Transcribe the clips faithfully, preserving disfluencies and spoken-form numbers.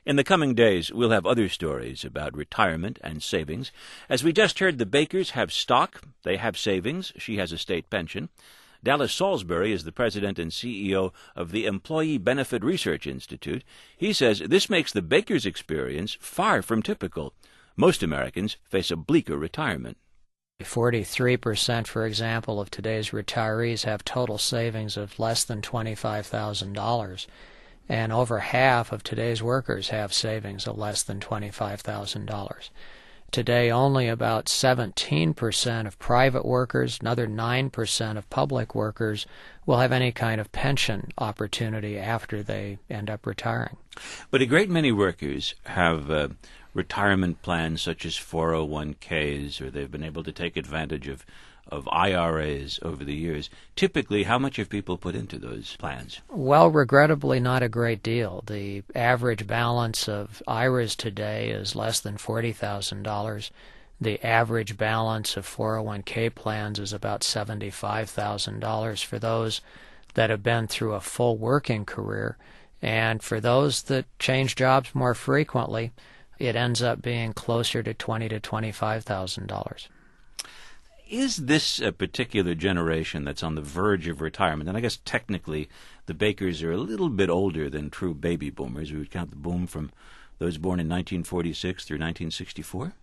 In the coming days, we'll have other stories about retirement and savings. As we just heard, the Bakers have stock, they have savings, she has a state pension. Dallas Salisbury is the president and C E O of the Employee Benefit Research Institute. He says this makes the Bakers' experience far from typical. Most Americans face a bleaker retirement. forty-three percent, for example, of today's retirees have total savings of less than twenty-five thousand dollars. And over half of today's workers have savings of less than twenty-five thousand dollars. Today, only about seventeen percent of private workers, another nine percent of public workers will have any kind of pension opportunity after they end up retiring. But a great many workers have uh, retirement plans such as four oh one Ks, or they've been able to take advantage of of I R As over the years. Typically, how much have people put into those plans? Well, regrettably, not a great deal. The average balance of I R As today is less than forty thousand dollars. The average balance of four oh one K plans is about seventy-five thousand dollars for those that have been through a full working career. And for those that change jobs more frequently, it ends up being closer to twenty thousand to twenty-five thousand dollars. Is this a particular generation that's on the verge of retirement? And I guess technically the Bakers are a little bit older than true baby boomers. We would count the boom from those born in nineteen forty-six through nineteen sixty-four.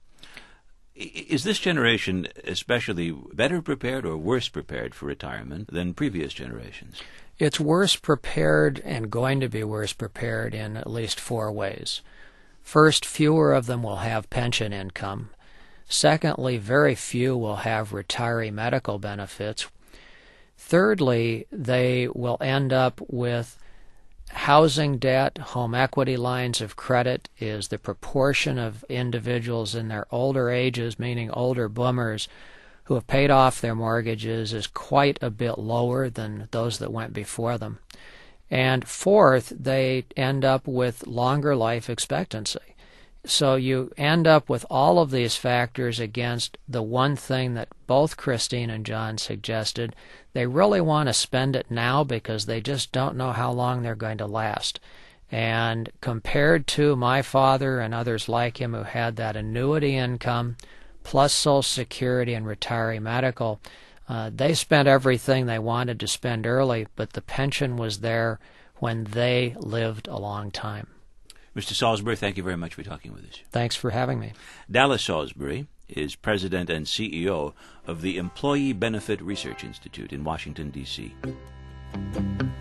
Is this generation especially better prepared or worse prepared for retirement than previous generations? It's worse prepared and going to be worse prepared in at least four ways. First, fewer of them will have pension income. Secondly, very few will have retiree medical benefits. Thirdly, they will end up with housing debt. Home equity lines of credit is the proportion of individuals in their older ages, meaning older boomers, who have paid off their mortgages is quite a bit lower than those that went before them. And fourth, they end up with longer life expectancy. So you end up with all of these factors against the one thing that both Christine and John suggested. They really want to spend it now because they just don't know how long they're going to last. And compared to my father and others like him who had that annuity income plus Social Security and retiree medical, uh, they spent everything they wanted to spend early, but the pension was there when they lived a long time. Mister Salisbury, thank you very much for talking with us. Thanks for having me. Dallas Salisbury is president and C E O of the Employee Benefit Research Institute in Washington, D C